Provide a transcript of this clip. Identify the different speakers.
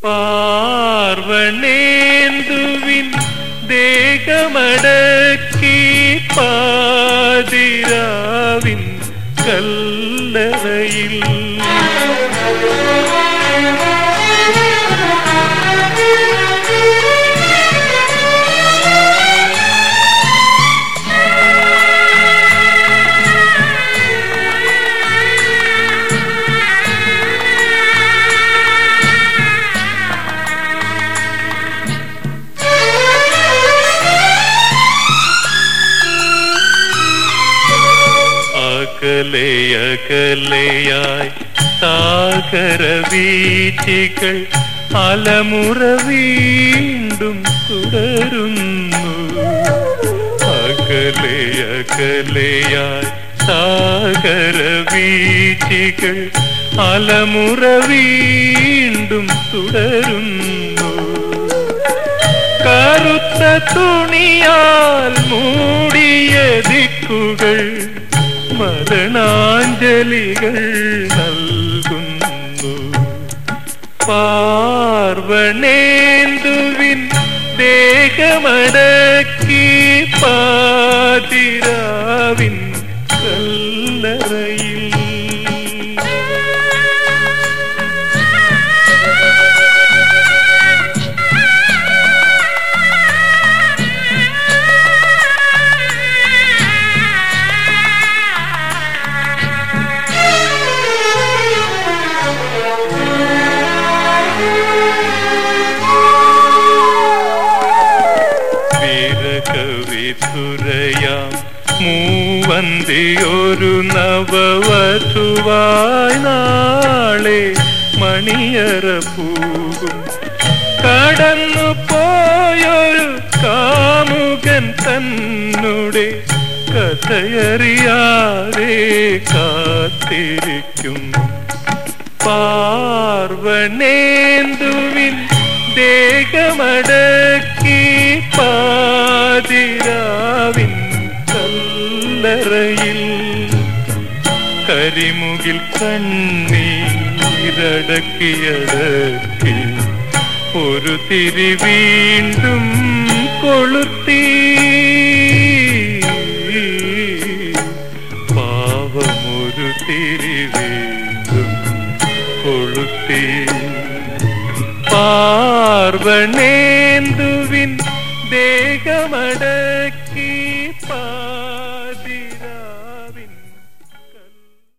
Speaker 1: പാർവണേന്ദുവിൻ ദേഹമടക്കി പാതിരാവിൻ കല്ലറയിൽ അകലെയകലെയായി സാഗരവീഥികൾ അലമുറ വീണ്ടും തുടരുന്നു. അകലെയകലെയായി സാഗരവീഥികൾ അലമുറ വീണ്ടും തുടരുന്നു. കറുത്ത തുണിയാൽ മൂടിയ ദിക്കുകൾ മരണാഞ്ജലികൾ നൽകുന്നു. പാർവണേന്ദുവിൻ ദേഹമടക്കി പാതിരാവിൻ കല്ലറയിൽ വിരകവിധുരയാം മൂവന്തിയൊരു നവവധുവായി നാളെ മണിയറ പൂകും. കടന്നു പോയൊരു കാമുകൻ തന്നുടെ കഥയറിയാതെ കാത്തിരിക്കും. പാർവണേന്ദുവിൻ ദേഹമടക്കി പാതിരാവിൻ കല്ലറയിൽ കരിമുകിൽ കണ്ണീരടക്കിയടക്കി ഒരു തിരി വീണ്ടും കൊളുത്തി. പാവമൊരു തിരി വീണ്ടും കൊളുത്തി. പാർവണേന്ദുവിൻ ദേഹമട